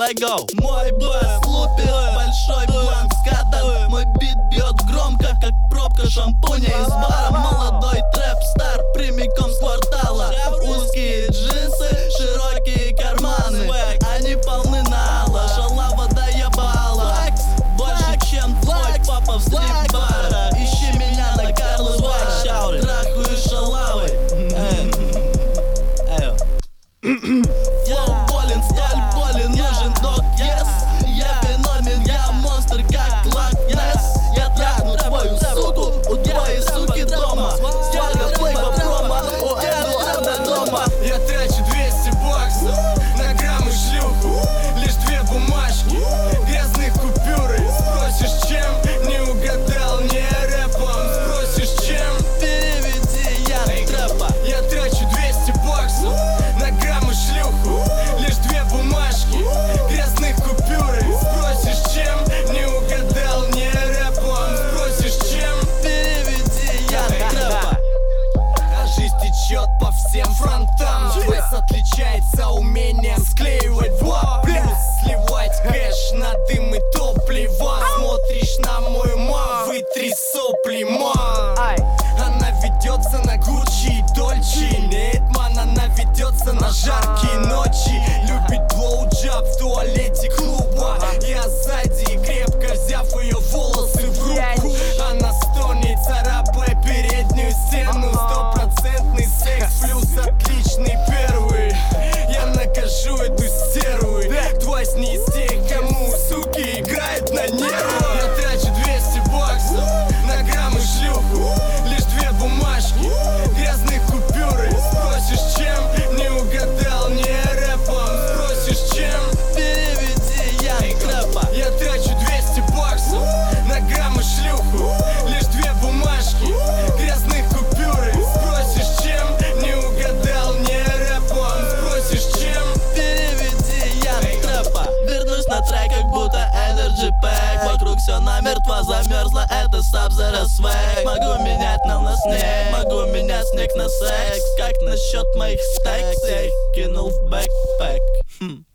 let go. Мой бас лупит большой бланк скатан. Мой бит бьет громко, как пробка шампуня из бара. Молодой трэп-стар прямиком с квартала. Узкие джинсы, широкие карманы, они полны нала. Шалава доебала, больше чем твой папа в стрип-барах. Ищи меня на Карлос Вайт, трахаю шалавой. Флоу болен, сталь болен, нужен док, yes. Я феномен, я монстр, как Лак Несс. Я трахну твою суку у твоей суки дома. Свага, флейва, промо, у Эдуарда дома. Я трачу 200 баксов на грамм и шлюху. Лишь 2 бумажки, грязных купюры. Спросишь, чем? Не угадал, не рэпом. Спросишь, чем? Переведи я трэпа. Я трачу 200 баксов на грамм и шлюху. Лишь 2 бумажки, грязных купюры. Спросишь, чем? Не угадал, не рэпом. Спросишь, чем? Переведи я трэпа. А жизнь течет по всем фронтам. Твэс отличается умением склеивать два плюс сливать кэш на дым и топливо. Смотришь на мою мам, вытри сопли, мам. Она ведется на Гуччи и Дольче. Нейтман, она ведется на жаркие ночи. Любит блоуджаб в туалете клуба. Я сзади, крепко взяв ее волосы в руку. Она стонет, царапая переднюю стену. 100% секс плюс отличный первый. Я накажу эту стерву. Твась не из тех, кому суки играют на нервах. Я трачу 200 баксов на грамм и шлюху. Лишь 2 бумажки, грязных купюры. Спросишь, чем? Не угадал, не рэпом. Спросишь, чем? Переведи я трэпа. Я трачу 200 баксов на грамм и шлюху. Лишь 2 бумажки, грязных купюры. Спросишь, чем? Не угадал, не рэпом. Спросишь, чем? Переведи я трэпа. Вернусь на трек, как будто Energy Pack. Вокруг все намертво замерзло, это Sub-Zero Swag. Могу менять нам на снег, могу менять снег на секс. Как насчет моих стекс? Я их кинул в бэкпэк.